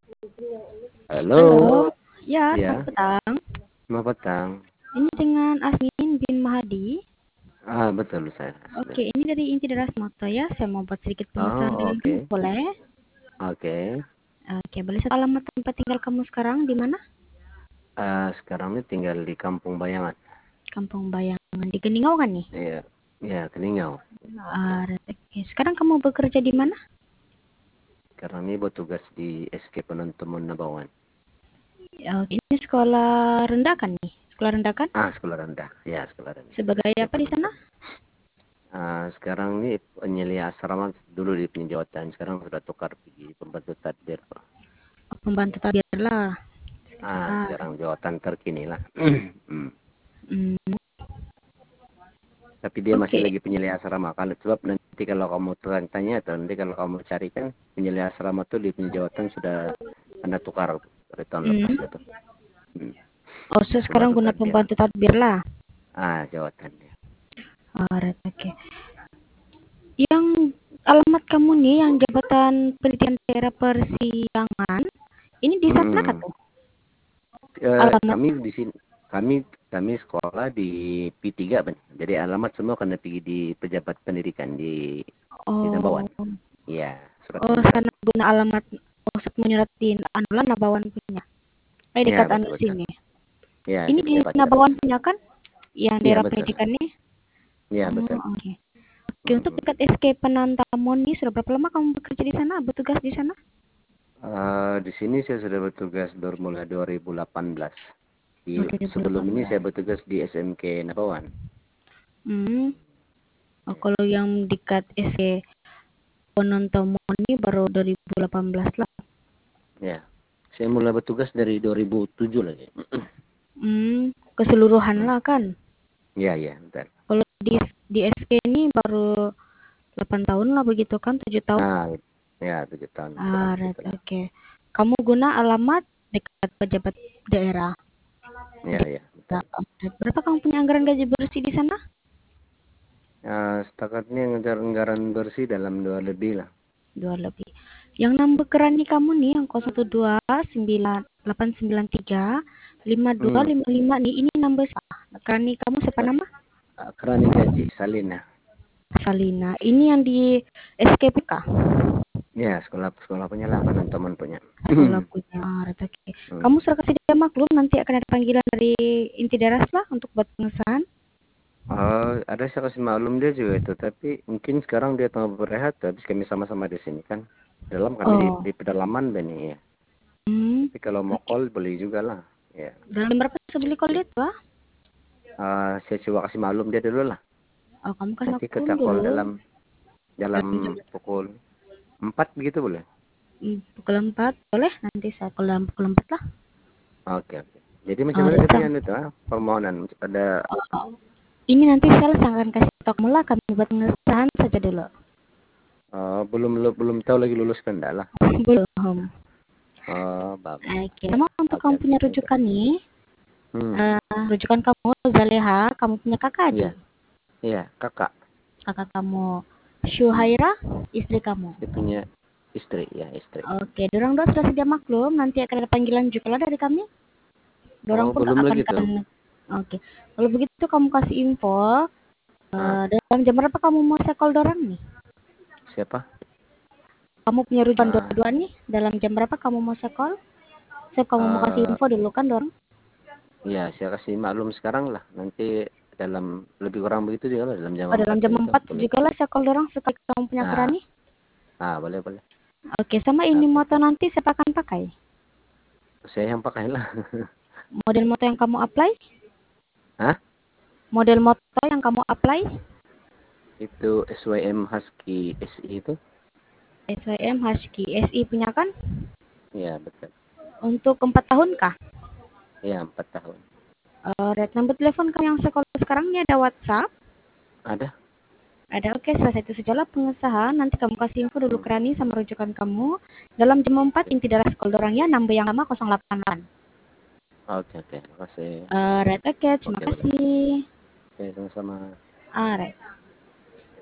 Halo, Halo, ya selamat ya, petang. selamat petang. Ini dengan Asmin bin Mahdi. Betul saya Asmin. Oke, ini dari Inti Deras Moto ya. Saya mau buat sedikit pengesahan Oh, dengan kamu, oke. boleh? Oke. Oke, boleh satu alamat tempat tinggal kamu sekarang di mana? Sekarang ini tinggal di Kampung Bayangan. Kampung Bayangan di Geningau kan nih? Iya, ya, Keningau. Oke. Sekarang kamu bekerja di mana? Sekarang ini bertugas di SK Penonton Nabawan. Oke, ini sekolah rendah kan nih? Sekolah rendah kan? Sekolah rendah. Ya, sekolah rendah. Sebagai SK apa di sana? Penonton. Sekarang ini penyelia asrama dulu di penjawatan. Sekarang sudah tukar pergi pembantu tadbir. Oh, pembantu tabir lah. Sekarang jawatan terkini lah. Hmm. Hmm, Tapi dia masih oke. lagi penyelidik asrama kan, sebab nanti kalau kamu tanya atau nanti kalau kamu carikan penyelidik asrama tuh di penjawatan sudah anda tukar dari tahun lepas Hmm. gitu. Hmm. Oh, sekarang Pembantu guna tadbir. pembantu tadbir lah. Jawatannya. Oke. Yang alamat kamu nih yang jabatan pendidikan daerah Persidangan, ini di sana kah Hmm. tuh? Kami Alamatnya? di sini kami sekolah di P3 Bang. Jadi alamat semua kena pergi di pejabat pendidikan di Oh, Nabawan. Iya, surat oh menyurat. sana guna alamat maksud menyuratin Anulan Nabawan punya. Iya, Dekat anu betul betul. sini. Iya, Ini di di pejabat dekat Nabawan sini. punya kan? Yang Iya, daerah betul. pendidikan nih. Iya, Oh, betul. oke. Oke, untuk Hmm. dekat SK Penantamon nih, sudah berapa lama kamu bekerja di sana, bertugas di sana? Di sini saya sudah bertugas mulai 2018. Oh, Sebelum ini 2018. saya bertugas di SMK Nabawan. Hmm. Oh, kalau yang dekat SK Penantamon ini baru 2018 lah. Ya, saya mulai bertugas dari 2007 lagi. Keseluruhan Hmm. lah kan. Ya, ya, bentar. Kalau di SK ini baru 8 tahun lah begitu kan, 7 tahun. Ya 7 tahun kurang Right, gitulah. oke. Kamu guna alamat dekat pejabat daerah. Ya, ya, betul. Berapa kamu punya anggaran gaji bersih di sana? Setakat ini anggaran bersih dalam 2 lebih lah. 2 lebih. Yang nambah kerani kamu nih yang 0129893 5255 nih, ini nambah siapa? Kerani kamu siapa nama? Kerani gaji Salina. Salina. Ini yang di SKPK. Ya, sekolah sekolah punya lah, teman punya. Sekolah punya. Oke. Hmm. Kamu sudah kasih dia maklum, nanti akan ada panggilan dari inti daras lah untuk buat pengesahan. Ada saya kasih maklum dia juga itu, tapi mungkin sekarang dia tengah berehat, habis kami sama-sama di sini kan. Dalam kami Oh. di pedalaman Bani ya. Hmm. Tapi kalau mau Oke. call boleh juga lah. Ya. Dalam berapa sebeli call Nanti, itu, ah? saya coba kasih maklum dia dulu lah. Oh, kamu kasih Nanti maklum kita call dulu. dalam Dalam jam pukul 4 begitu boleh. pukul 4 boleh, nanti saya call dalam pukul 4 lah. Oke, oke. Jadi macam Oh, mana dia punya datang. itu permohonan ada Oh, ini nanti saya akan kasih tahu kamu lah, kami buat pengesahan saja dulu. belum tahu lagi lulus kan enggak lah. Belum. Bagus. Oke, sama untuk Oke, kamu oke. punya Thank you. rujukan nih, Hmm. rujukan kamu Zaleha, kamu punya kakak Iya, adik. iya, kakak. Kakak kamu Hmm. Syuhaira, istri kamu. Dia punya istri, ya, istri. Oke, dorang dua sudah sedia maklum, nanti akan ada panggilan juga lah dari kami. Dorang pun Belum akan lagi kan. tuh. Oke, kalau begitu kamu kasih info. Ah, Dalam jam berapa kamu mau saya call dorang nih? siapa? Kamu punya rujukan Ah, dua-dua nih. Dalam jam berapa kamu mau saya call? Siap, kamu mau kasih ah, info dulu kan dorang? ya, saya kasih maklum sekarang lah. Nanti dalam lebih kurang begitu juga lah dalam jam Oh, 4 dalam jam begitu. 4 juga lah saya call dorang sekali kamu punya Ah, kerani. boleh, boleh. Oke, sama ini Oke, moto oke. nanti siapa akan pakai? Saya yang pakai lah. Model moto yang kamu apply? Hah? Model moto yang kamu apply? Itu SYM Husky SI itu? SYM Husky SI punya kan? Ya, betul. Untuk 4 tahun kah? Ya, 4 tahun. Red nomor telepon kamu yang sekolah sekarang ini ada WhatsApp? Ada? Ada, oke, selesai itu sajalah pengesahan. Nanti kamu kasih info dulu Hmm. kerani sama rujukan kamu. Dalam jam 4 Oke, inti darah sekolah dorang ya, nambah yang lama 088. oke, oke. Makasih. Red, oke, terima Oke, boleh. kasih. Oke, sama-sama. Red.